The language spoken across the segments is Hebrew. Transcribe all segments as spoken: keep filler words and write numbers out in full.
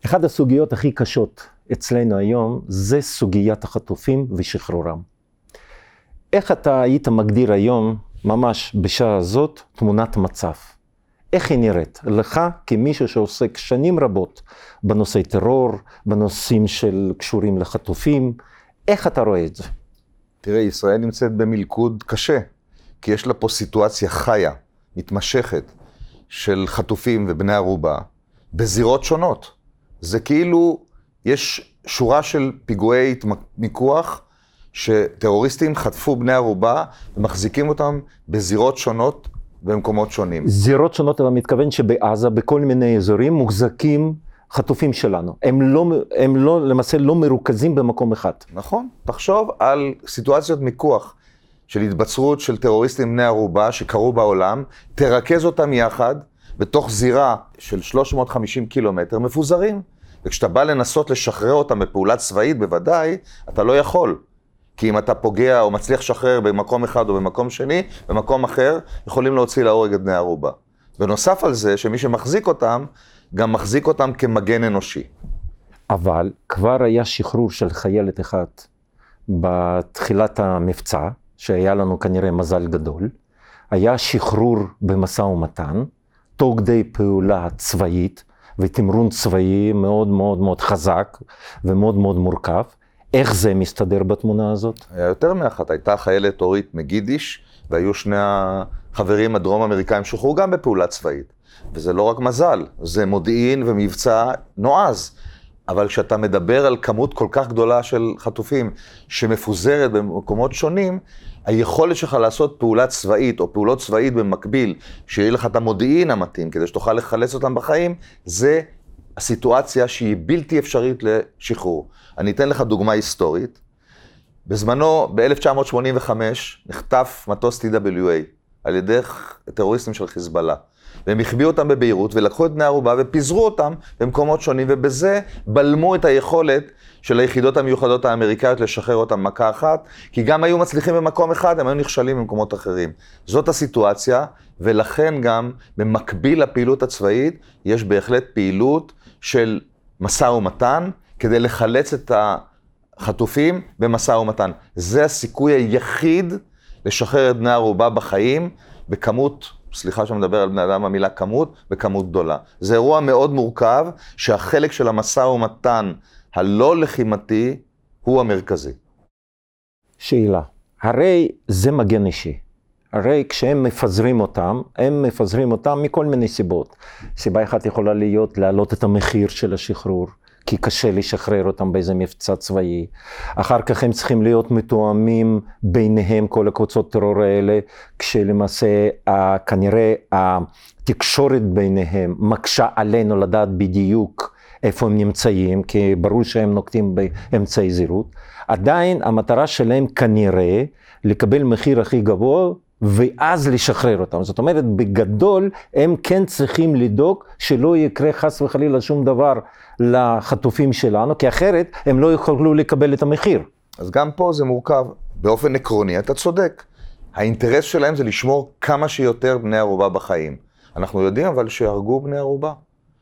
אחת הסוגיות הכי קשות אצלנו היום זה סוגיית החטופים ושחרורם. איך אתה היית מגדיר היום, ממש בשעה הזאת, תמונת מצב? איך היא נראית? לך כמישהו שעוסק שנים רבות בנושאי טרור, בנושאים של קשורים לחטופים, איך אתה רואה את זה? תראה, ישראל נמצאת במלכוד קשה, כי יש לה פה סיטואציה חיה, מתמשכת, של חטופים ובני ערובה, בזירות שונות. זה כאילו, יש שורה של פיגועי מיקוח, שטרוריסטים חטפו בני ערובה, ומחזיקים אותם בזירות שונות, במקומות שונים. זירות שונות, אתה מתכוון שבעזה, בכל מיני אזורים, מוחזקים חטופים שלנו. הם לא, הם לא, למעשה לא מרוכזים במקום אחד. נכון. תחשוב על סיטואציות מיקוח של התבצרות של טרוריסטים בני ערובה שקרו בעולם, תרכז אותם יחד בתוך זירה של שלוש מאות וחמישים קילומטר מפוזרים. וכשאתה בא לנסות לשחרר אותם בפעולה צבאית, בוודאי, אתה לא יכול. כי אם אתה פוגע או מצליח לשחרר במקום אחד או במקום שני, במקום אחר, יכולים להוציא להורג את בני ערובה. בנוסף על זה, שמי שמחזיק אותם, גם מחזיק אותם כמגן אנושי. אבל כבר היה שחרור של חיילת אחת בתחילת המבצע, שהיה לנו כנראה מזל גדול. היה שחרור במשא ומתן, תוך כדי פעולה צבאית, ותמרון צבאי מאוד מאוד מאוד חזק ומאוד מאוד מורכב. איך זה מסתדר בתמונה הזאת? היה יותר מאחת, הייתה חיילת אורית מגידיש, והיו שני החברים הדרום אמריקאים שוחררו גם בפעולה צבאית. וזה לא רק מזל, זה מודיעין ומבצע נועז. אבל כשאתה מדבר על כמות כל כך גדולה של חטופים שמפוזרת במקומות שונים, היכולת שלך לעשות פעולה צבאית או פעולות צבאית במקביל, שיהיה לך את המודיעין המתאים כדי שתוכל לחלץ אותם בחיים, זה הסיטואציה שהיא בלתי אפשרית לשחרור. אני אתן לך דוגמה היסטורית. בזמנו, ב-אלף תשע מאות שמונים וחמש, נחטף מטוס טי דאבליו איי על ידי טרוריסטים של חיזבאללה. והם החביאו אותם בביירות ולקחו את בני ערובה ופיזרו אותם במקומות שונים, ובזה בלמו את היכולת של היחידות המיוחדות האמריקאיות לשחרר אותם מכה אחת, כי גם היו מצליחים במקום אחד, הם היו נכשלים במקומות אחרים. זאת הסיטואציה, ולכן גם במקביל לפעילות הצבאית, יש בהחלט פעילות של משא ומתן, כדי לחלץ את החטופים במשא ומתן. זה הסיכוי היחיד לשחרר את בני ערובה בחיים, בכמות, סליחה שאני מדבר על בני אדם, המילה כמות, בכמות גדולה. זה אירוע מאוד מורכב, שהחלק של המשא ומתן הלא לחימתי הוא המרכזי. שאלה, הרי זה מגן אישי. הרי כשהם מפזרים אותם, הם מפזרים אותם מכל מיני סיבות. סיבה אחת יכולה להיות להעלות את המחיר של השחרור, כי קשה לשחרר אותם באיזה מבצע צבאי. אחר כך הם צריכים להיות מתואמים ביניהם, כל הקבוצות טרור האלה, כשלמעשה כנראה התקשורת ביניהם מקשה עלינו לדעת בדיוק איפה הם נמצאים, כי ברור שהם נוקטים באמצעי זהירות. עדיין המטרה שלהם כנראה לקבל מחיר הכי גבוה, ואז לשחרר אותם. זאת אומרת, בגדול, הם כן צריכים לדאוג שלא יקרה חס וחלילה שום דבר לחטופים שלנו, כי אחרת הם לא יוכלו לקבל את המחיר. אז גם פה זה מורכב. באופן עקרוני, אתה צודק. האינטרס שלהם זה לשמור כמה שיותר בני ערובה בחיים. אנחנו יודעים אבל שהרגו בני ערובה.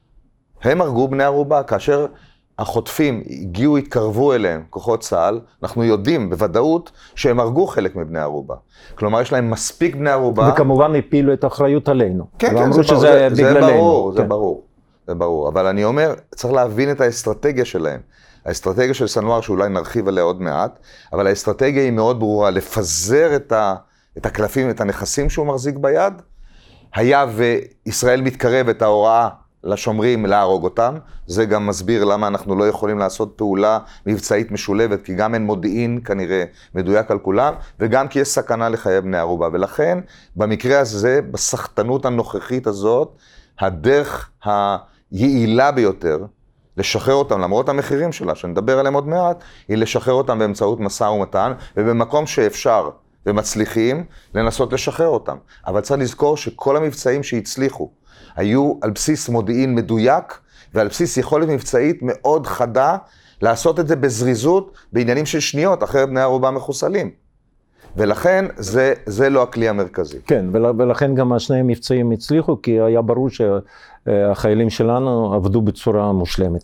הם הרגו בני ערובה, כאשר החוטפים הגיעו, התקרבו אליהם, כוחות צה"ל, אנחנו יודעים בוודאות שהם הרגו חלק מבני ערובה. כלומר, יש להם מספיק בני ערובה. וכמובן הפילו את האחריות עלינו. כן, כן, זה, ברור, זה, זה ברור, זה ברור, זה ברור. אבל אני אומר, צריך להבין את האסטרטגיה שלהם. האסטרטגיה של סנואר, שאולי נרחיב עליה עוד מעט, אבל האסטרטגיה היא מאוד ברורה, לפזר את, ה, את הקלפים, את הנכסים שהוא מחזיק ביד. היה וישראל מתקרבת ההוראה, לשומרים להרוג אותם, זה גם מסביר למה אנחנו לא יכולים לעשות פעולה מבצעית משולבת, כי גם אין מודיעין כנראה מדויק על כולם, וגם כי יש סכנה לחיי בני ערובה. ולכן, במקרה הזה, בסחטנות הנוכחית הזאת, הדרך היעילה ביותר לשחרר אותם, למרות המחירים שלה, שנדבר עליהם עוד מעט, היא לשחרר אותם באמצעות משא ומתן, ובמקום שאפשר ומצליחים, לנסות לשחרר אותם. אבל צריך לזכור שכל המבצעים שהצליחו, היו על בסיס מודיעין מדויק, ועל בסיס יכולת מבצעית מאוד חדה, לעשות את זה בזריזות, בעניינים של שניות, אחרת בני ערובה מחוסלים. ולכן זה, זה לא הכלי המרכזי. כן, ולכן גם השני מבצעים הצליחו, כי היה ברור שהחיילים שלנו עבדו בצורה מושלמת.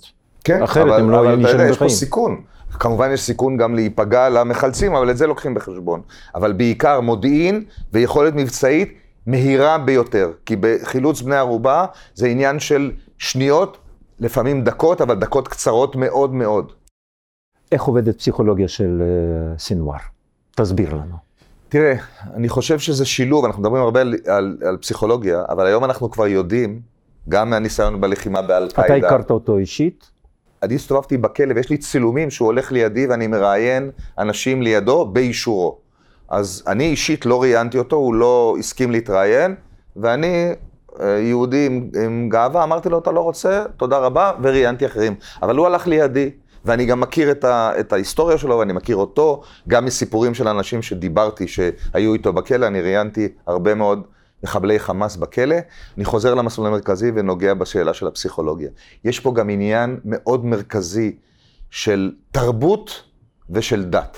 כן, אחרת אבל, הם לא אבל היו אתה יודע, נשארים יש פה בחיים. סיכון. כמובן יש סיכון גם להיפגע למחלצים, אבל את זה לוקחים בחשבון. אבל בעיקר מודיעין ויכולת מבצעית מהירה ביותר. כי בחילוץ בני ערובה זה עניין של שניות, לפעמים דקות, אבל דקות קצרות מאוד מאוד. איך עובדת פסיכולוגיה של uh, סינואר? תסביר לנו. תראה, אני חושב שזה שילוב, אנחנו מדברים הרבה על, על, על פסיכולוגיה, אבל היום אנחנו כבר יודעים, גם מהניסיון בלחימה באל-קאידה. אתה הכרת אותו אישית? אני הסתובבתי בכלא ויש לי צילומים שהוא הולך לידי ואני מראיין אנשים לידו באישורו. אז אני אישית לא ראיינתי אותו, הוא לא הסכים להתראיין, ואני יהודי עם, עם גאווה, אמרתי לו, אתה לא רוצה, תודה רבה, וראיינתי אחרים. אבל הוא הלך לידי, ואני גם מכיר את, ה, את ההיסטוריה שלו, ואני מכיר אותו, גם מסיפורים של אנשים שדיברתי, שהיו איתו בכלא, אני ראיינתי הרבה מאוד מחבלי חמאס בכלא. אני חוזר למסלול המרכזי ונוגע בשאלה של הפסיכולוגיה. יש פה גם עניין מאוד מרכזי של תרבות ושל דת.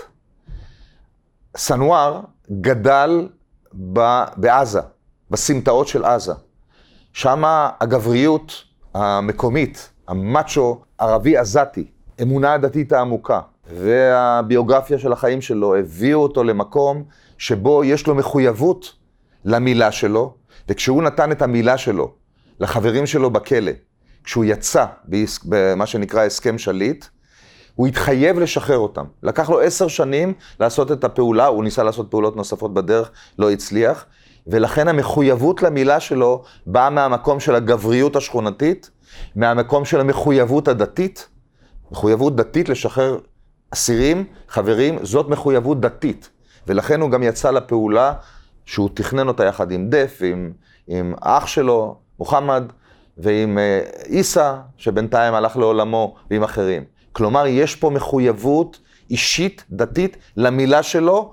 סנואר גדל ב, בעזה, בסמטאות של עזה. שם הגבריות המקומית, המאצ'ו ערבי עזתי, אמונה הדתית העמוקה, והביוגרפיה של החיים שלו הביאו אותו למקום שבו יש לו מחויבות למילה שלו, וכשהוא נתן את המילה שלו לחברים שלו בכלא, כשהוא יצא במה שנקרא הסכם שליט, הוא התחייב לשחרר אותם. לקח לו עשר שנים לעשות את הפעולה, הוא ניסה לעשות פעולות נוספות בדרך, לא הצליח, ולכן המחויבות למילה שלו באה מהמקום של הגבריות השכונתית, מהמקום של המחויבות הדתית, מחויבות דתית לשחרר אסירים, חברים, זאת מחויבות דתית. ולכן הוא גם יצא לפעולה שהוא תכנן אותה יחד עם דף, עם, עם אח שלו, מוחמד, ועם איסא, שבינתיים הלך לעולמו, ועם אחרים. כלומר, יש פה מחויבות אישית, דתית, למילה שלו,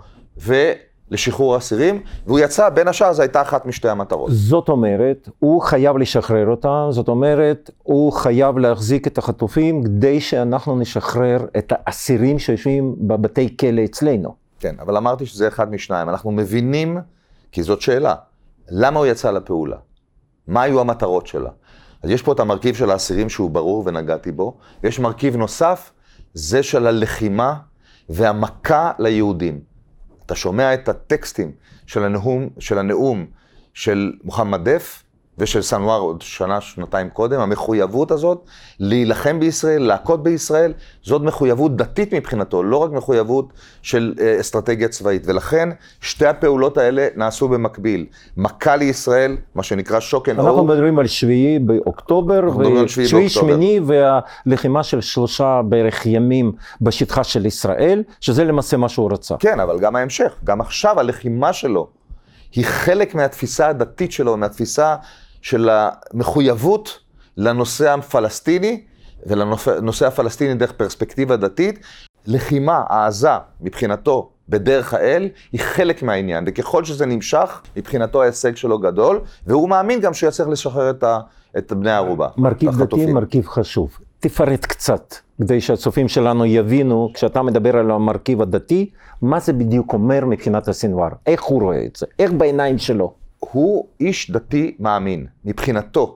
ולשחרור האסירים, והוא יצא, בין השאר, זו הייתה אחת משתי המטרות. זאת אומרת, הוא חייב לשחרר אותה, זאת אומרת, הוא חייב להחזיק את החטופים, כדי שאנחנו נשחרר את האסירים שיושבים בבתי כלא אצלנו. כן, אבל אמרתי שזה אחד משניים. אנחנו מבינים, כי זאת שאלה, למה הוא יצא לפעולה? מה היו המטרות שלה? אז יש פה את המרכיב של האסירים שהוא ברור ונגעתי בו, ויש מרכיב נוסף, זה של הלחימה והמכה ליהודים. אתה שומע את הטקסטים של הנאום של, הנאום של מוחמד דף ושל סנואר עוד שנה, שנתיים קודם, המחויבות הזאת להילחם בישראל, להכות בישראל, זאת מחויבות דתית מבחינתו, לא רק מחויבות של אסטרטגיה צבאית. ולכן שתי הפעולות האלה נעשו במקביל. מכה לישראל, מה שנקרא שוק אנד אור. אנחנו מדברים על שביעי באוקטובר, ושביעי שמיני והלחימה של שלושה בערך ימים בשטחה של ישראל, שזה למעשה מה שהוא רצה. כן, אבל גם ההמשך, גם עכשיו הלחימה שלו, היא חלק מהתפיסה הדתית שלו, מהתפיסה של המחויבות לנושא הפלסטיני, ולנושא הפלסטיני דרך פרספקטיבה דתית. לחימה, העזה, מבחינתו, בדרך האל, היא חלק מהעניין, וככל שזה נמשך, מבחינתו ההישג שלו גדול, והוא מאמין גם שהוא יצטרך לשחרר את, ה, את בני הערובה. מרכיב דתי, מרכיב חשוב. תפרט קצת, כדי שהצופים שלנו יבינו, כשאתה מדבר על המרכיב הדתי, מה זה בדיוק אומר מבחינת הסנואר? איך הוא רואה את זה? איך בעיניים שלו? הוא איש דתי מאמין. מבחינתו,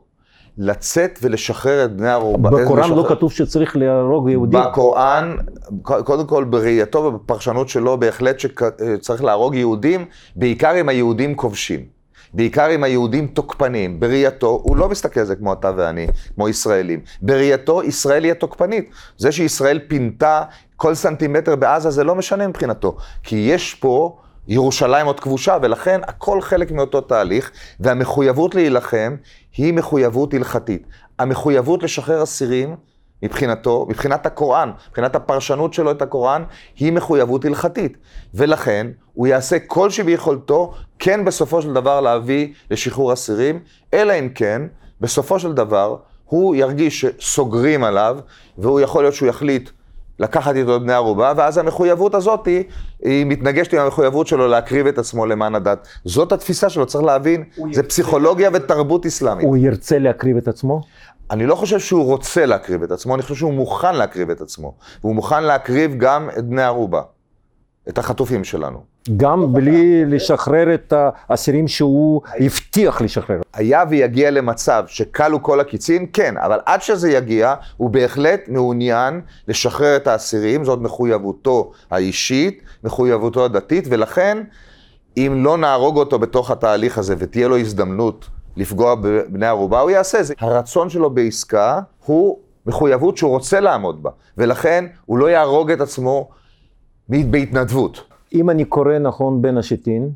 לצאת ולשחרר את בני הערובה. בקוראן לשחרר... לא כתוב שצריך להרוג יהודים. בקוראן, קודם כל בראייתו ובפרשנות שלו, בהחלט שצריך להרוג יהודים, בעיקר אם היהודים כובשים. בעיקר אם היהודים תוקפנים. בראייתו, הוא לא מסתכל על זה כמו אתה ואני, כמו ישראלים. בראייתו, ישראל היא התוקפנית. זה שישראל פינתה כל סנטימטר בעזה, זה לא משנה מבחינתו. כי יש פה ירושלים עוד כבושה, ולכן הכל חלק מאותו תהליך, והמחויבות להילחם היא מחויבות הלכתית. המחויבות לשחרר אסירים, מבחינתו, מבחינת הקוראן, מבחינת הפרשנות שלו את הקוראן, היא מחויבות הלכתית. ולכן הוא יעשה כל שביכולתו, כן בסופו של דבר להביא לשחרור אסירים, אלא אם כן, בסופו של דבר, הוא ירגיש שסוגרים עליו, והוא יכול להיות שהוא יחליט לקחת איתו את בני ערובה, ואז המחויבות הזאת היא, היא מתנגשת עם המחויבות שלו להקריב את עצמו למען הדת. זאת התפיסה שלו, צריך להבין, זה פסיכולוגיה ותרבות אסלאמית. הוא ירצה להקריב את עצמו? אני לא חושב שהוא רוצה להקריב את עצמו, אני חושב שהוא מוכן להקריב את עצמו. והוא מוכן להקריב גם את בני ערובה, את החטופים שלנו. גם בלי לשחרר את האסירים שהוא הבטיח לשחרר. היה ויגיע למצב שכלו כל הקיצין, כן, אבל עד שזה יגיע, הוא בהחלט מעוניין לשחרר את האסירים, זאת מחויבותו האישית, מחויבותו הדתית, ולכן, אם לא נהרוג אותו בתוך התהליך הזה, ותהיה לו הזדמנות לפגוע בבני ערובה, הוא יעשה זה. הרצון שלו בעסקה הוא מחויבות שהוא רוצה לעמוד בה, ולכן הוא לא יהרוג את עצמו בהתנדבות. אם אני קורא נכון בין השיטין,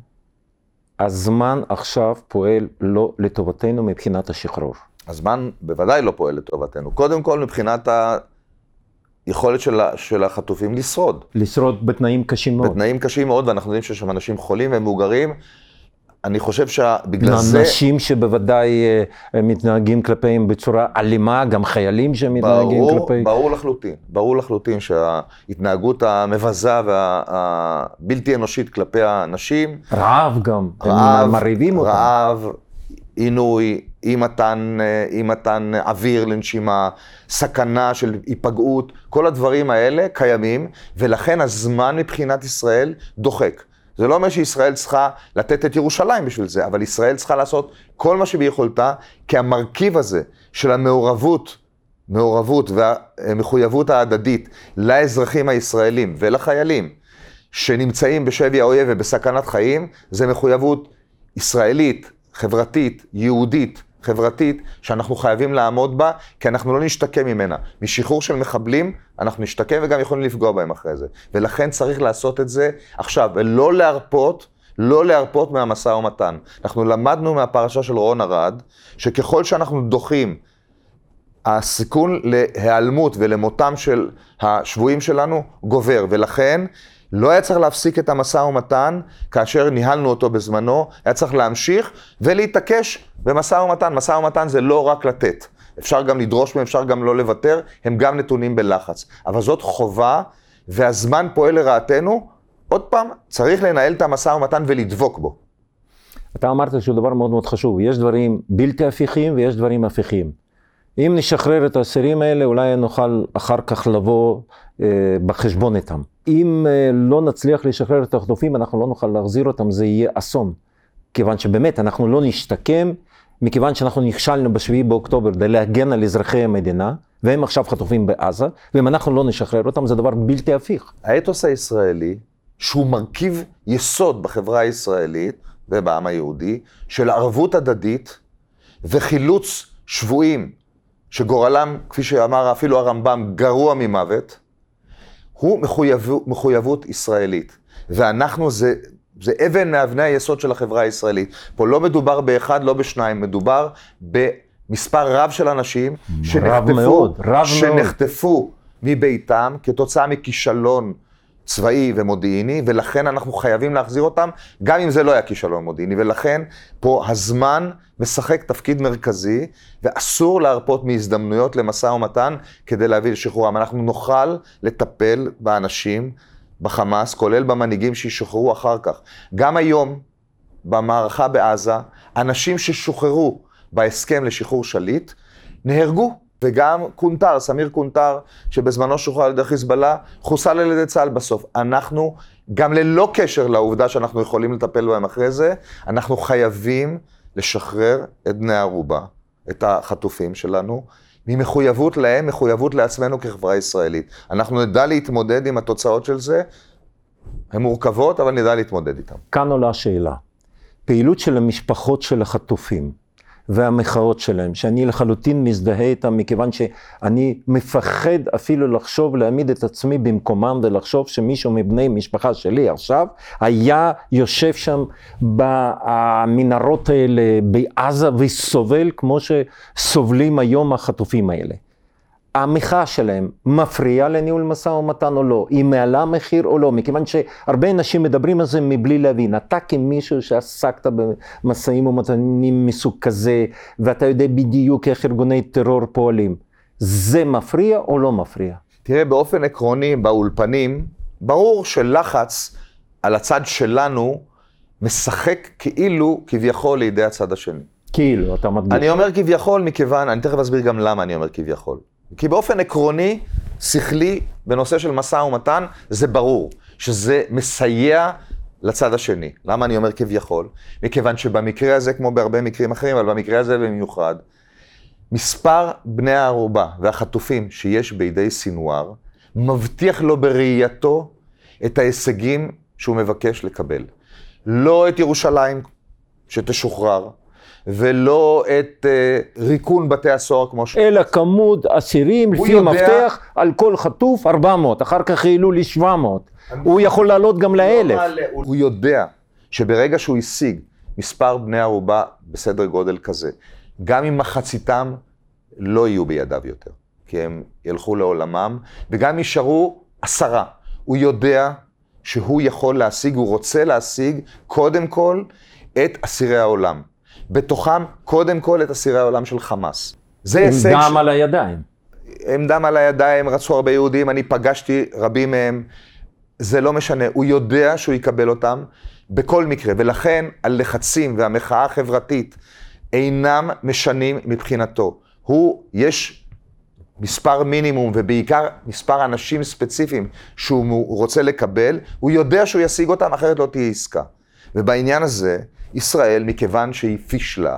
הזמן עכשיו פועל לא לטובתנו מבחינת השחרור. הזמן בוודאי לא פועל לטובתנו. קודם כל מבחינת היכולת של, של החטופים לשרוד. לשרוד בתנאים קשים מאוד. בתנאים קשים מאוד, ואנחנו יודעים שיש שם אנשים חולים ומבוגרים. אני חושב שבגלל זה... אנשים שבוודאי מתנהגים כלפיהם בצורה אלימה, גם חיילים שמתנהגים ברור, כלפי... ברור לחלוטין, ברור לחלוטין שההתנהגות המבזה והבלתי אנושית כלפי האנשים... רעב גם, רעב, הם מרעיבים אותם. רעב, עינוי, אי מתן, אי מתן אוויר לנשימה, סכנה של היפגעות, כל הדברים האלה קיימים, ולכן הזמן מבחינת ישראל דוחק. זה לא אומר שישראל צריכה לתת את ירושלים בשביל זה, אבל ישראל צריכה לעשות כל מה שביכולתה, כי המרכיב הזה של המעורבות, מעורבות והמחויבות ההדדית לאזרחים הישראלים ולחיילים שנמצאים בשבי האויב ובסכנת חיים, זה מחויבות ישראלית, חברתית, יהודית, חברתית, שאנחנו חייבים לעמוד בה, כי אנחנו לא נשתקם ממנה. משחרור של מחבלים, אנחנו נשתקם וגם יכולים לפגוע בהם אחרי זה. ולכן צריך לעשות את זה עכשיו, ולא להרפות, לא להרפות מהמשא ומתן. אנחנו למדנו מהפרשה של רון ארד, שככל שאנחנו דוחים, הסיכון להיעלמות ולמותם של השבויים שלנו גובר, ולכן לא היה צריך להפסיק את המשא ומתן, כאשר ניהלנו אותו בזמנו, היה צריך להמשיך ולהתעקש במשא ומתן. משא ומתן זה לא רק לתת, אפשר גם לדרוש מהם, אפשר גם לא לוותר, הם גם נתונים בלחץ. אבל זאת חובה, והזמן פועל לרעתנו, עוד פעם, צריך לנהל את המשא ומתן ולדבוק בו. אתה אמרת שהוא דבר מאוד מאוד חשוב, יש דברים בלתי הפיכים ויש דברים הפיכים. אם נשחרר את האסירים האלה, אולי נוכל אחר כך לבוא אה, בחשבון איתם. אם אה, לא נצליח לשחרר את החטופים, אנחנו לא נוכל להחזיר אותם, זה יהיה אסון. כיוון שבאמת אנחנו לא נשתקם, מכיוון שאנחנו נכשלנו בשביעי באוקטובר כדי להגן על אזרחי המדינה, והם עכשיו חטופים בעזה, ואם אנחנו לא נשחרר אותם, זה דבר בלתי הפיך. האתוס הישראלי, שהוא מרכיב יסוד בחברה הישראלית ובעם היהודי, של ערבות הדדית וחילוץ שבויים, שגורלם, כפי שאמר אפילו הרמב"ם, גרוע ממוות, הוא מחויבות, מחויבות ישראלית. ואנחנו, זה, זה אבן מאבני היסוד של החברה הישראלית. פה לא מדובר באחד, לא בשניים, מדובר במספר רב של אנשים שנחטפו, מאוד, רב שנחטפו מאוד. מביתם כתוצאה מכישלון צבאי ומודיעיני, ולכן אנחנו חייבים להחזיר אותם, גם אם זה לא היה כישלון מודיעיני, ולכן פה הזמן משחק תפקיד מרכזי, ואסור להרפות מהזדמנויות למשא ומתן כדי להביא לשחרורם. אנחנו נוכל לטפל באנשים, בחמאס, כולל במנהיגים שישוחררו אחר כך. גם היום, במערכה בעזה, אנשים ששוחררו בהסכם לשחרור שליט, נהרגו. וגם קונטר, סמיר קונטר, שבזמנו שוחרר על ידי חיזבאללה, חוסל על ידי צה"ל בסוף. אנחנו, גם ללא קשר לעובדה שאנחנו יכולים לטפל בהם אחרי זה, אנחנו חייבים לשחרר את בני ערובה, את החטופים שלנו, ממחויבות להם, מחויבות לעצמנו כחברה ישראלית. אנחנו נדע להתמודד עם התוצאות של זה, הן מורכבות, אבל נדע להתמודד איתן. כאן עולה השאלה, פעילות של המשפחות של החטופים, והמחאות שלהם, שאני לחלוטין מזדהה איתם, מכיוון שאני מפחד אפילו לחשוב, להעמיד את עצמי במקומם, ולחשוב שמישהו מבני משפחה שלי עכשיו, היה יושב שם במנהרות האלה בעזה, וסובל כמו שסובלים היום החטופים האלה. המחאה שלהם מפריעה לניהול משא ומתן או לא, היא מעלה מחיר או לא, מכיוון שהרבה אנשים מדברים על זה מבלי להבין. אתה כמישהו שעסקת במשאים ומתנים מסוג כזה, ואתה יודע בדיוק איך ארגוני טרור פועלים, זה מפריע או לא מפריע? תראה, באופן עקרוני, באולפנים, ברור שלחץ על הצד שלנו משחק כאילו כביכול לידי הצד השני. כאילו, אתה מדגיש. אני אומר כביכול מכיוון, אני תכף אסביר גם למה אני אומר כביכול. כי באופן עקרוני, שכלי, בנושא של משא ומתן, זה ברור, שזה מסייע לצד השני. למה אני אומר כביכול? מכיוון שבמקרה הזה, כמו בהרבה מקרים אחרים, אבל במקרה הזה במיוחד, מספר בני הערובה והחטופים שיש בידי סינואר, מבטיח לו בראייתו את ההישגים שהוא מבקש לקבל. לא את ירושלים שתשוחרר, ולא את uh, ריקון בתי הסוהר כמו ש... אלא כמות אסירים, לפי יודע... מפתח, על כל חטוף ארבע מאות, אחר כך העלו לי שבע מאות. הוא יכול לעלות גם לאלף. לא הוא יודע שברגע שהוא השיג מספר בני ערובה בסדר גודל כזה, גם אם מחציתם לא יהיו בידיו יותר, כי הם ילכו לעולמם, וגם יישארו עשרה. הוא יודע שהוא יכול להשיג, הוא רוצה להשיג קודם כל את אסירי העולם. בתוכם קודם כל את אסירי העולם של חמאס. זה הישג... עם דם ש... על הידיים. עם דם על הידיים, רצו הרבה יהודים, אני פגשתי רבים מהם. זה לא משנה, הוא יודע שהוא יקבל אותם בכל מקרה, ולכן הלחצים והמחאה החברתית אינם משנים מבחינתו. הוא, יש מספר מינימום, ובעיקר מספר אנשים ספציפיים שהוא רוצה לקבל, הוא יודע שהוא ישיג אותם, אחרת לא תהיה עסקה. ובעניין הזה, ישראל, מכיוון שהיא פישלה,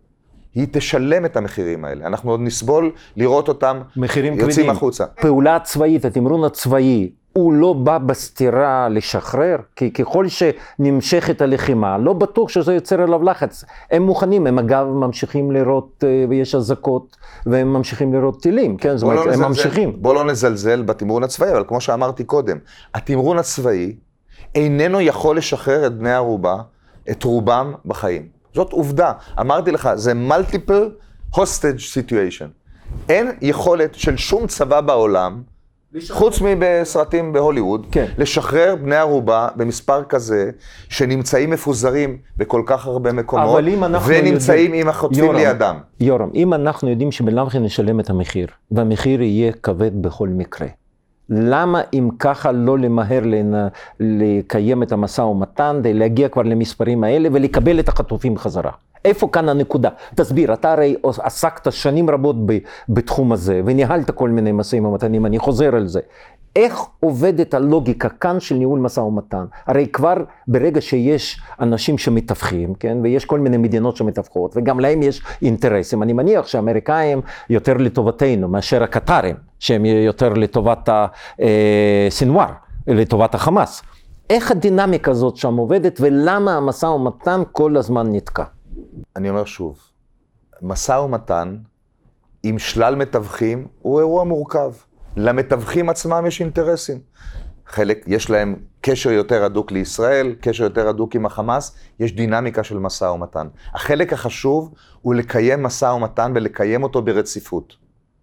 היא תשלם את המחירים האלה. אנחנו עוד נסבול לראות אותם יוצאים החוצה. פעולה צבאית, התמרון הצבאי, הוא לא בא בסתירה לשחרר, כי ככל שנמשכת הלחימה, לא בטוח שזה יוצר עליו לחץ. הם מוכנים, הם אגב ממשיכים לראות, ויש אזעקות, והם ממשיכים לראות טילים, כן? זאת אומרת, הם ממשיכים. בוא לא נזלזל בתמרון הצבאי, אבל כמו שאמרתי קודם, התמרון הצבאי איננו יכול לשחרר את בני הערובה, את רובם בחיים. זאת עובדה. אמרתי לך, זה multiple hostage situation. אין יכולת של שום צבא בעולם, חוץ מבסרטים בהוליווד, כן. לשחרר בני ערובה במספר כזה, שנמצאים מפוזרים בכל כך הרבה מקומות, ונמצאים יודעים, עם החוטפים יורם, לידם. יורם, אם אנחנו יודעים שבלאו הכי נשלם את המחיר, והמחיר יהיה כבד בכל מקרה, למה אם ככה לא למהר לנה, לקיים את המשא ומתן, להגיע כבר למספרים האלה ולקבל את החטופים חזרה? איפה כאן הנקודה? תסביר, אתה הרי עסקת שנים רבות בתחום הזה, וניהלת כל מיני משאים ומתנים, אני חוזר על זה. איך עובדת הלוגיקה כאן של ניהול משא ומתן? הרי כבר ברגע שיש אנשים שמתווכים, כן? ויש כל מיני מדינות שמתווכות, וגם להם יש אינטרסים. אני מניח שהאמריקאים יותר לטובתנו מאשר הקטרים, שהם יותר לטובת הסינואר, לטובת החמאס. איך הדינמיקה הזאת שם עובדת, ולמה המשא ומתן כל הזמן נתקע? אני אומר שוב, משא ומתן עם שלל מתווכים הוא אירוע מורכב. למתווכים עצמם יש אינטרסים. חלק, יש להם קשר יותר הדוק לישראל, קשר יותר הדוק עם החמאס, יש דינמיקה של משא ומתן. החלק החשוב הוא לקיים משא ומתן ולקיים אותו ברציפות.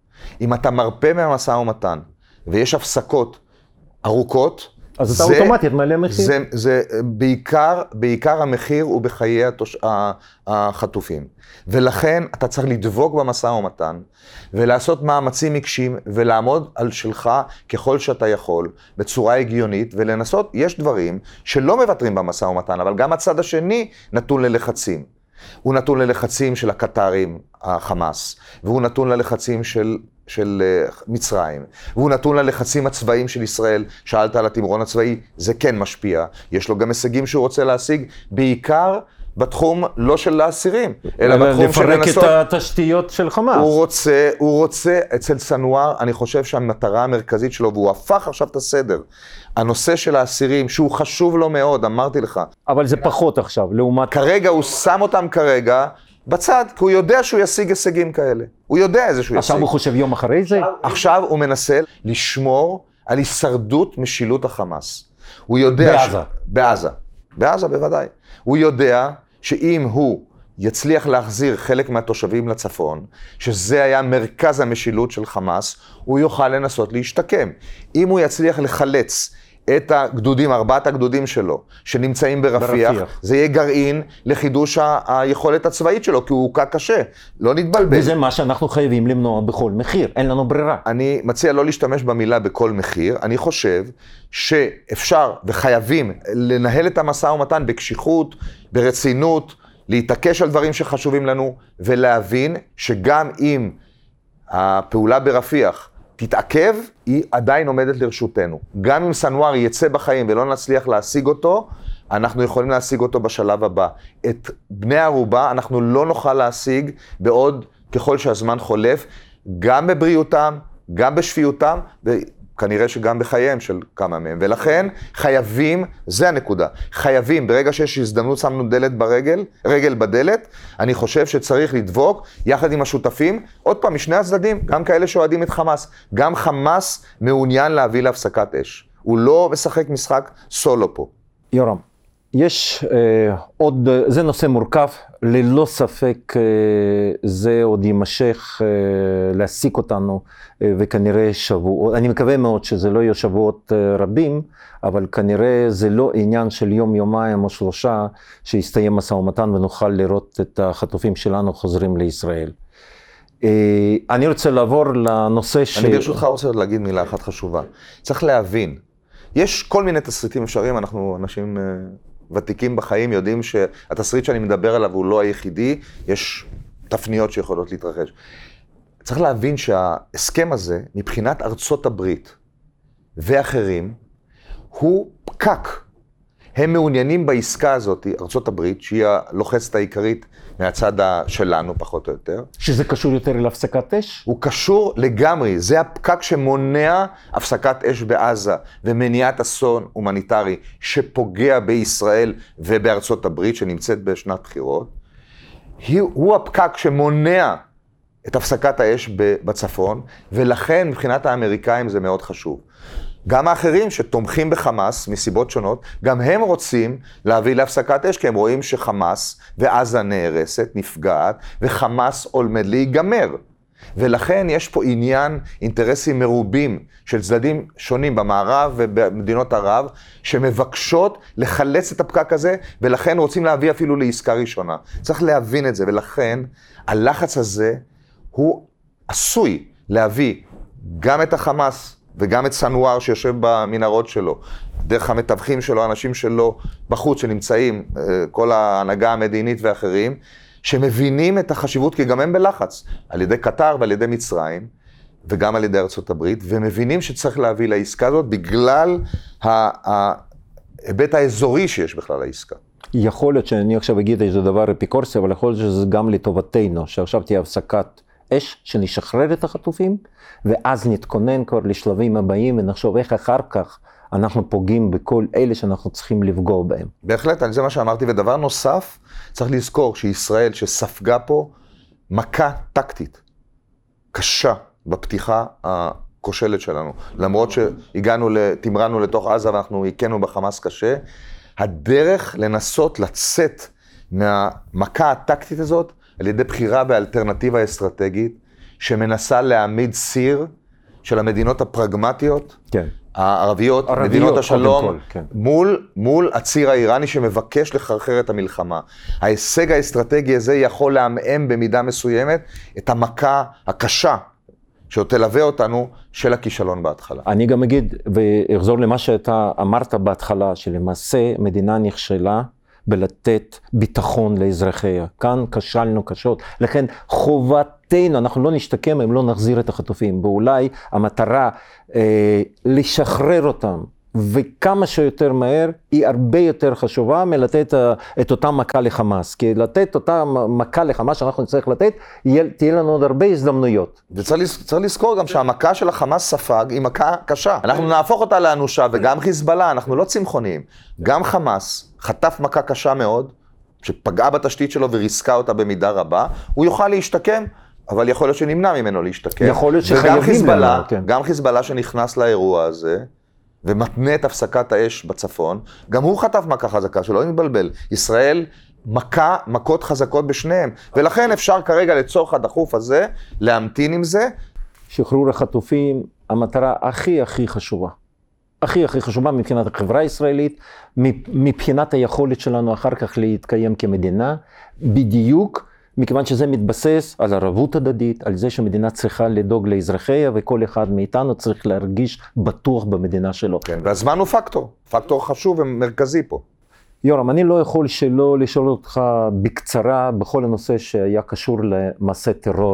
אם אתה מרפא מהמשא ומתן ויש הפסקות ארוכות, אז אתה אוטומטית מעלה מחיר. זה, זה בעיקר, בעיקר המחיר הוא בחיי התוש... החטופים. ולכן אתה צריך לדבוק במשא ומתן, ולעשות מאמצים מקשים, ולעמוד על שלך ככל שאתה יכול, בצורה הגיונית, ולנסות, יש דברים שלא מוותרים במשא ומתן, אבל גם הצד השני נתון ללחצים. הוא נתון ללחצים של הקטרים, החמאס, והוא נתון ללחצים של... של מצרים, והוא נתון ללחצים הצבאיים של ישראל. שאלת על התמרון הצבאי, זה כן משפיע. יש לו גם הישגים שהוא רוצה להשיג, בעיקר בתחום לא של האסירים, אלא בתחום של לנסות... לפרק את התשתיות של חמאס. הוא רוצה, הוא רוצה, אצל סנואר, אני חושב שהמטרה המרכזית שלו, והוא הפך עכשיו את הסדר, הנושא של האסירים, שהוא חשוב לו מאוד, אמרתי לך. אבל זה פחות עכשיו, לעומת... כרגע הוא שם אותם כרגע, בצד, כי הוא יודע שהוא ישיג הישגים כאלה. הוא יודע איזה שהוא ישיג. עכשיו הוא חושב יום אחרי זה? עכשיו הוא מנסה לשמור על הישרדות משילות החמאס. הוא יודע... בעזה. ש... בעזה. בעזה בוודאי. הוא יודע שאם הוא יצליח להחזיר חלק מהתושבים לצפון, שזה היה מרכז המשילות של חמאס, הוא יוכל לנסות להשתקם. אם הוא יצליח לחלץ את הגדודים, ארבעת הגדודים שלו, שנמצאים ברפיח, ברפיח. זה יהיה גרעין לחידוש ה- היכולת הצבאית שלו, כי הוא הוקע קשה, לא נתבלבל. וזה מה שאנחנו חייבים למנוע בכל מחיר, אין לנו ברירה. אני מציע לא להשתמש במילה בכל מחיר, אני חושב שאפשר וחייבים לנהל את המשא ומתן בקשיחות, ברצינות, להתעקש על דברים שחשובים לנו, ולהבין שגם אם הפעולה ברפיח, תתעכב, היא עדיין עומדת לרשותנו. גם אם סנואר יצא בחיים ולא נצליח להשיג אותו, אנחנו יכולים להשיג אותו בשלב הבא. את בני ערובה אנחנו לא נוכל להשיג בעוד ככל שהזמן חולף, גם בבריאותם, גם בשפיותם, וכנראה שגם בחייהם של כמה מהם. ולכן חייבים, זה הנקודה, חייבים, ברגע שיש הזדמנות שמנו דלת ברגל, רגל בדלת, אני חושב שצריך לדבוק יחד עם השותפים, עוד פעם, משני הצדדים, גם כאלה שאוהדים את חמאס. גם חמאס מעוניין להביא להפסקת אש. הוא לא משחק משחק סולו פה. יורם, יש אה, עוד, זה נושא מורכב, ללא ספק אה, זה עוד יימשך אה, להעסיק אותנו, אה, וכנראה שבועות, אני מקווה מאוד שזה לא יהיו שבועות אה, רבים, אבל כנראה זה לא עניין של יום, יומיים או שלושה, שיסתיים משא ומתן ונוכל לראות את החטופים שלנו חוזרים לישראל. אה, אני רוצה לעבור לנושא ש... אני ברשותך רוצה להגיד מילה אחת חשובה. צריך להבין, יש כל מיני תסריטים אפשריים, אנחנו אנשים אה, ותיקים בחיים, יודעים שהתסריט שאני מדבר עליו הוא לא היחידי, יש תפניות שיכולות להתרחש. צריך להבין שההסכם הזה, מבחינת ארצות הברית ואחרים, הוא פקק. הם מעוניינים בעסקה הזאת, ארצות הברית, שהיא הלוחצת העיקרית מהצד שלנו, פחות או יותר. שזה קשור יותר להפסקת אש? הוא קשור לגמרי, זה הפקק שמונע הפסקת אש בעזה, ומניעת אסון הומניטרי שפוגע בישראל ובארצות הברית, שנמצאת בשנת בחירות. הוא הפקק שמונע את הפסקת האש בצפון, ולכן מבחינת האמריקאים זה מאוד חשוב. גם האחרים שתומכים בחמאס מסיבות שונות, גם הם רוצים להביא להפסקת אש, כי הם רואים שחמאס ועזה נהרסת, נפגעת, וחמאס עומד להיגמר. ולכן יש פה עניין, אינטרסים מרובים של צדדים שונים במערב ובמדינות ערב, שמבקשות לחלץ את הפקק הזה, ולכן רוצים להביא אפילו לעסקה ראשונה. צריך להבין את זה, ולכן הלחץ הזה הוא עשוי להביא גם את החמאס, וגם את סנואר שיושב במנהרות שלו, דרך המתווכים שלו, אנשים שלו בחוץ שנמצאים, כל ההנהגה המדינית ואחרים, שמבינים את החשיבות, כי גם הם בלחץ, על ידי קטר ועל ידי מצרים, וגם על ידי ארצות הברית, ומבינים שצריך להביא לעסקה הזאת, בגלל ההיבט האזורי שיש בכלל לעסקה. יכול להיות שאני עכשיו אגיד איזה דבר אפיקורסי, אבל יכול להיות שזה גם לטובתנו, שעכשיו תהיה הפסקת אש, שנשחרר את החטופים, ואז נתכונן כבר לשלבים הבאים, ונחשוב איך אחר כך אנחנו פוגעים בכל אלה שאנחנו צריכים לפגוע בהם. בהחלט, זה מה שאמרתי, ודבר נוסף, צריך לזכור שישראל שספגה פה מכה טקטית, קשה בפתיחה הכושלת שלנו. למרות שהגענו, תמרנו לתוך עזה ואנחנו הכינו בחמאס קשה, הדרך לנסות לצאת מהמכה הטקטית הזאת, על ידי בחירה באלטרנטיבה אסטרטגית, שמנסה להעמיד סיר של המדינות הפרגמטיות, כן. הערביות, ערביות, מדינות השלום, כל, כן. מול, מול הציר האיראני שמבקש לחרחר את המלחמה. ההישג האסטרטגי הזה יכול להמאם במידה מסוימת את המכה הקשה, שעוד תלווה אותנו של הכישלון בהתחלה. אני גם אגיד, ואחזור למה שאתה אמרת בהתחלה, שלמעשה מדינה נכשלה, בלתת ביטחון לאזרחיה. כאן כשלנו קשות. לכן חובתנו, אנחנו לא נשתקם אם לא נחזיר את החטופים. ואולי המטרה אה, לשחרר אותם, וכמה שיותר מהר, היא הרבה יותר חשובה מלתת אה, את אותה מכה לחמאס. כי לתת אותה מכה לחמאס שאנחנו נצטרך לתת, יהיה, תהיה לנו עוד הרבה הזדמנויות. וצריך לזכור גם שהמכה של החמאס ספג היא מכה קשה. אנחנו נהפוך אותה לאנושה, וגם חיזבאללה, אנחנו לא צמחוניים. גם חמאס חטף מכה קשה מאוד, שפגעה בתשתית שלו וריסקה אותה במידה רבה, הוא יוכל להשתקם, אבל יכול להיות שנמנע ממנו להשתקם. יכול להיות שחייבים לנו, כן. גם חיזבאללה שנכנס לאירוע הזה, ומתנה את הפסקת האש בצפון, גם הוא חטף מכה חזקה, שלא נתבלבל. ישראל מכה, מכות חזקות בשניהם, ולכן אפשר כרגע לצורך הדחוף הזה, להמתין עם זה. שחרור החטופים, המטרה הכי הכי חשובה. הכי הכי חשובה מבחינת החברה הישראלית, מבחינת היכולת שלנו אחר כך להתקיים כמדינה, בדיוק, מכיוון שזה מתבסס על ערבות הדדית, על זה שמדינה צריכה לדאוג לאזרחיה, וכל אחד מאיתנו צריך להרגיש בטוח במדינה שלו. כן, והזמן הוא פקטור, פקטור חשוב ומרכזי פה. יורם, אני לא יכול שלא לשאול אותך בקצרה בכל הנושא שהיה קשור למעשה טרור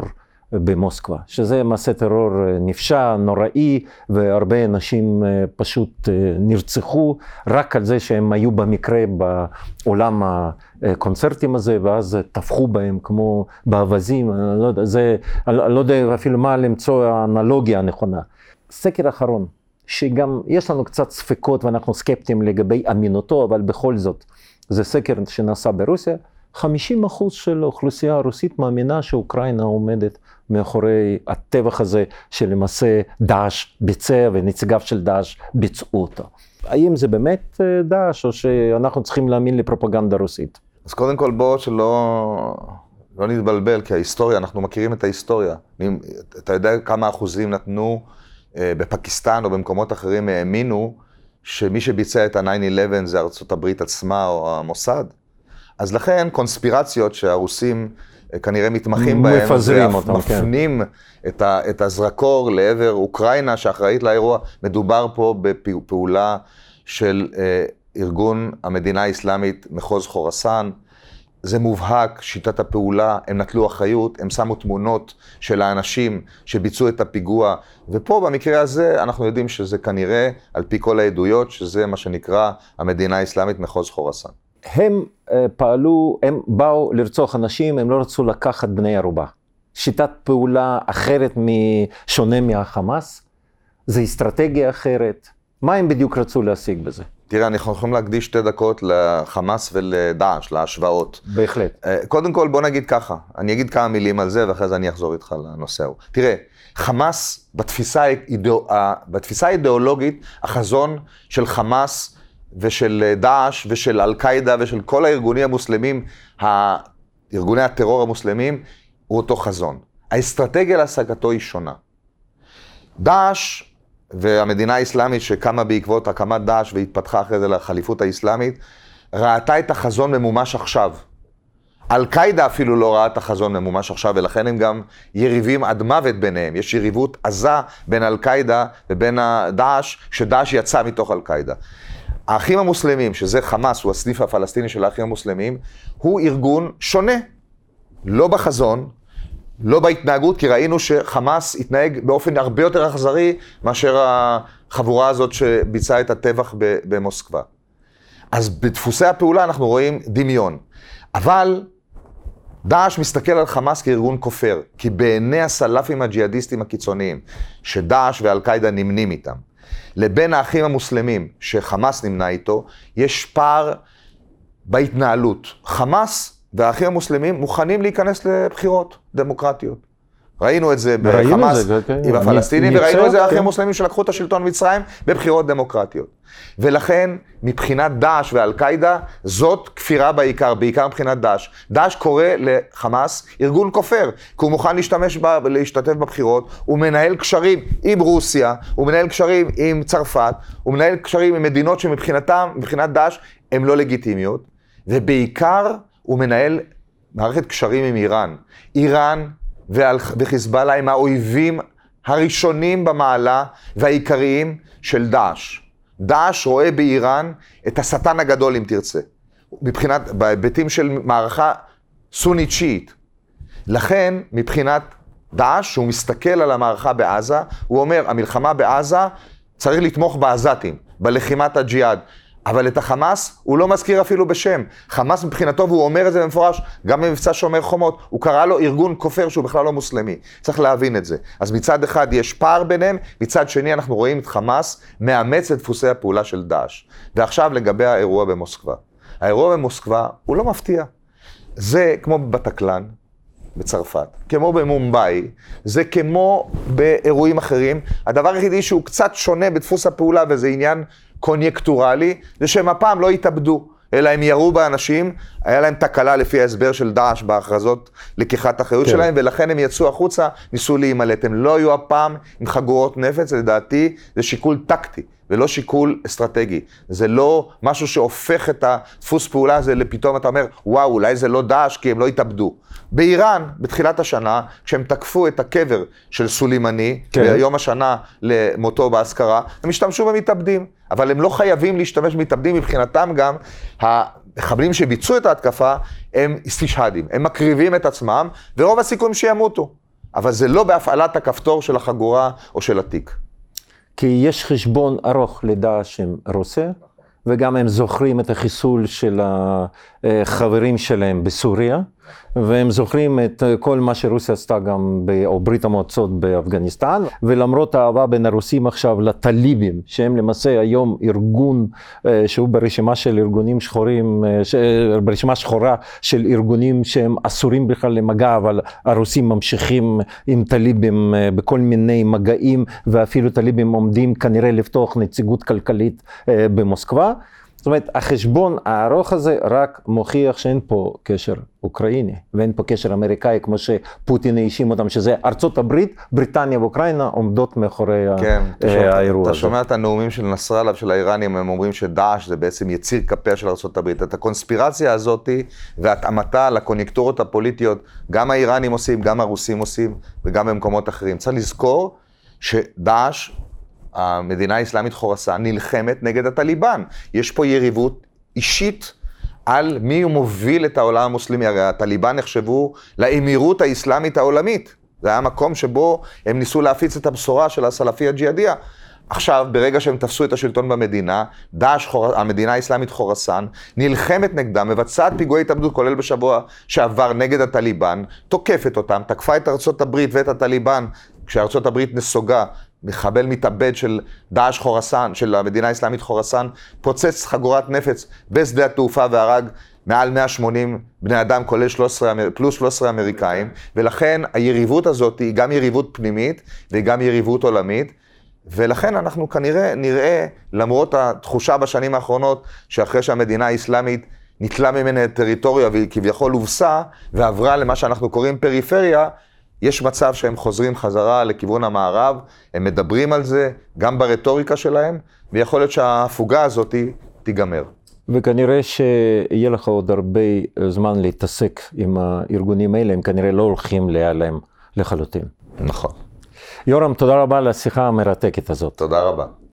במוסקבה, שזה מעשה טרור נפשע, נוראי, והרבה אנשים פשוט נרצחו רק על זה שהם היו במקרה בעולם הקונצרטים הזה, ואז טפחו בהם כמו באווזים, אני לא יודע, זה, אני לא יודע אפילו מה למצוא האנלוגיה הנכונה. סקר אחרון, שגם יש לנו קצת ספקות ואנחנו סקפטיים לגבי אמינותו, אבל בכל זאת, זה סקר שנעשה ברוסיה, חמישים אחוז של האוכלוסייה הרוסית מאמינה שאוקראינה עומדת מאחורי הטבח הזה, שלמעשה דאעש ביצע ונציגיו של דאעש ביצעו אותו. האם זה באמת דאעש או שאנחנו צריכים להאמין לפרופגנדה רוסית? אז קודם כל בוא שלא לא נתבלבל, כי ההיסטוריה, אנחנו מכירים את ההיסטוריה. אתה יודע כמה אחוזים נתנו בפקיסטן או במקומות אחרים האמינו שמי שביצע את ה-תשע אחת עשרה זה ארצות הברית עצמה או המוסד? אז לכן קונספירציות שהרוסים כנראה מתמחים בהם, מפזרים אותם, מפנים כן. את, ה, את הזרקור לעבר אוקראינה שאחראית לאירוע. מדובר פה בפעולה של אה, ארגון המדינה האסלאמית מחוז חורסן. זה מובהק, שיטת הפעולה, הם נטלו אחריות, הם שמו תמונות של האנשים שביצעו את הפיגוע, ופה במקרה הזה אנחנו יודעים שזה כנראה, על פי כל העדויות, שזה מה שנקרא המדינה האסלאמית מחוז חורסן. הם פעלו, הם באו לרצוח אנשים, הם לא רצו לקחת בני ערובה. שיטת פעולה אחרת משונה מהחמאס, זה אסטרטגיה אחרת. מה הם בדיוק רצו להשיג בזה? תראה, אנחנו יכולים להקדיש שתי דקות לחמאס ולדאעש, להשוואות. בהחלט. קודם כל בוא נגיד ככה, אני אגיד כמה מילים על זה ואחרי זה אני אחזור איתך לנושא ההוא. תראה, חמאס בתפיסה, בתפיסה האידיאולוגית, החזון של חמאס ושל דאעש ושל אל-קאידה ושל כל הארגונים המוסלמים, ארגוני הטרור המוסלמים, הוא אותו חזון. האסטרטגיה להשגתו היא שונה. דאעש והמדינה האסלאמית שקמה בעקבות הקמת דאעש והתפתחה אחרי זה לחליפות האסלאמית, ראתה את החזון ממומש עכשיו. אל-קאידה אפילו לא ראה את החזון ממומש עכשיו, ולכן הם גם יריבים עד מוות ביניהם. יש יריבות עזה בין אל-קאידה ובין דאעש, שדאעש יצא מתוך אל-קאידה. האחים המוסלמים, שזה חמאס, הוא הסניף הפלסטיני של האחים המוסלמים, הוא ארגון שונה. לא בחזון, לא בהתנהגות, כי ראינו שחמאס התנהג באופן הרבה יותר אכזרי מאשר החבורה הזאת שביצעה את הטבח במוסקבה. אז בדפוסי הפעולה אנחנו רואים דמיון. אבל דאעש מסתכל על חמאס כארגון כופר, כי בעיני הסלאפים הג'יהאדיסטים הקיצוניים, שדאעש ואל-קאידה נמנים איתם, לבין האחים המוסלמים שחמאס נמנה איתו, יש פער בהתנהלות. חמאס והאחים המוסלמים מוכנים להיכנס לבחירות דמוקרטיות. ראינו את זה בחמאס עם הפלסטינים, וראינו את זה האחים המוסלמים שלקחו את השלטון במצרים בבחירות דמוקרטיות. ולכן, מבחינת דאעש ואל-קאידה, זאת כפירה בעיקר, בעיקר מבחינת דאעש. דאעש קורא לחמאס ארגון כופר, כי הוא מוכן להשתמש בה, להשתתף בבחירות, הוא מנהל קשרים עם רוסיה, הוא מנהל קשרים עם צרפת, הוא מנהל קשרים עם מדינות שמבחינתם, מבחינת דאעש, הן לא לגיטימיות, ובעיקר הוא מנהל מערכת קשרים עם איראן. איראן וחיזבאללה הם האויבים הראשונים במעלה והעיקריים של דאעש. דאעש רואה באיראן את השטן הגדול, אם תרצה, מבחינת, בהיבטים של מערכה סונית שיעית. לכן, מבחינת דאעש, שהוא מסתכל על המערכה בעזה, הוא אומר, המלחמה בעזה צריך לתמוך בעזתים, בלחימת הג'יהאד. אבל את החמאס הוא לא מזכיר אפילו בשם. חמאס מבחינתו, והוא אומר את זה במפורש, גם במבצע שומר חומות, הוא קרא לו ארגון כופר שהוא בכלל לא מוסלמי. צריך להבין את זה. אז מצד אחד יש פער ביניהם, מצד שני אנחנו רואים את חמאס מאמץ את דפוסי הפעולה של דאעש. ועכשיו לגבי האירוע במוסקבה. האירוע במוסקבה הוא לא מפתיע. זה כמו בבטקלן, בצרפת, כמו במומבאי, זה כמו באירועים אחרים. הדבר היחידי שהוא קצת שונה בדפוס הפעולה, וזה עניין קונייקטורלי, זה שהם הפעם לא התאבדו, אלא הם ירו באנשים, היה להם תקלה לפי ההסבר של דאעש בהכרזות לקיחת אחריות כן. שלהם, ולכן הם יצאו החוצה, ניסו להימלט. הם לא היו הפעם עם חגורות נפץ, לדעתי זה שיקול טקטי, ולא שיקול אסטרטגי. זה לא משהו שהופך את הדפוס פעולה הזה לפתאום אתה אומר, וואו, אולי זה לא דאעש כי הם לא התאבדו. באיראן, בתחילת השנה, כשהם תקפו את הקבר של סולימני, כן. ביום השנה למותו בהזכרה, הם השתמשו במתאבדים. אבל הם לא חייבים להשתמש במתאבדים, מבחינתם גם, המחבלים שביצעו את ההתקפה, הם אסתשהאדים, הם מקריבים את עצמם, ורוב הסיכויים שימותו. אבל זה לא בהפעלת הכפתור של החגורה או של התיק. כי יש חשבון ארוך לדאעש עם רוסיה, וגם הם זוכרים את החיסול של החברים שלהם בסוריה, והם זוכרים את כל מה שרוסיה עשתה גם, ב, או ברית המועצות באפגניסטן, ולמרות האהבה בין הרוסים עכשיו לטליבים, שהם למעשה היום ארגון שהוא ברשימה של ארגונים שחורים, ברשימה שחורה של ארגונים שהם אסורים בכלל למגע, אבל הרוסים ממשיכים עם טליבים בכל מיני מגעים, ואפילו טליבים עומדים כנראה לפתוח נציגות כלכלית במוסקבה. זאת אומרת, החשבון הארוך הזה רק מוכיח שאין פה קשר אוקראיני, ואין פה קשר אמריקאי, כמו שפוטין האשים אותם, שזה ארצות הברית, בריטניה ואוקראינה עומדות מאחורי כן, האירוע הזה. אתה שומע את הנאומים של נסראללה ושל האיראנים, הם אומרים שדאעש זה בעצם יציר כפיה של ארצות הברית. את הקונספירציה הזאת והתאמתה לקוניונקטורות הפוליטיות, גם האיראנים עושים, גם הרוסים עושים, וגם במקומות אחרים. צריך לזכור שדאעש, המדינה האסלאמית חורסן, נלחמת נגד הטליבן. יש פה יריבות אישית על מי הוא מוביל את העולם המוסלמי. הרי הטליבן נחשבו לאמירות האסלאמית העולמית. זה היה מקום שבו הם ניסו להפיץ את הבשורה של הסלפי הג'יהאדיה. עכשיו, ברגע שהם תפסו את השלטון במדינה, דאעש, חור... המדינה האסלאמית חורסן, נלחמת נגדם, מבצעת פיגועי התאבדות, כולל בשבוע שעבר נגד הטליבן, תוקפת אותם, תקפה את ארצות הברית ואת הטליבן, כשארצות הברית נסוגה, מחבל מתאבד של דאעש חורסן, של המדינה האסלאמית חורסן, פוצץ חגורת נפץ בשדה התעופה והרג מעל מאה ושמונים בני אדם, כולל שלוש עשרה, פלוס שלוש עשרה אמריקאים, ולכן היריבות הזאת היא גם יריבות פנימית והיא גם יריבות עולמית, ולכן אנחנו כנראה נראה, למרות התחושה בשנים האחרונות, שאחרי שהמדינה האסלאמית נטלה ממנה טריטוריה והיא כביכול הובסה, ועברה למה שאנחנו קוראים פריפריה, יש מצב שהם חוזרים חזרה לכיוון המערב, הם מדברים על זה, גם ברטוריקה שלהם, ויכול להיות שההפוגה הזאת תיגמר. וכנראה שיהיה לך עוד הרבה זמן להתעסק עם הארגונים האלה, הם כנראה לא הולכים להיעלם לחלוטין. נכון. יורם, תודה רבה על השיחה המרתקת הזאת. תודה רבה.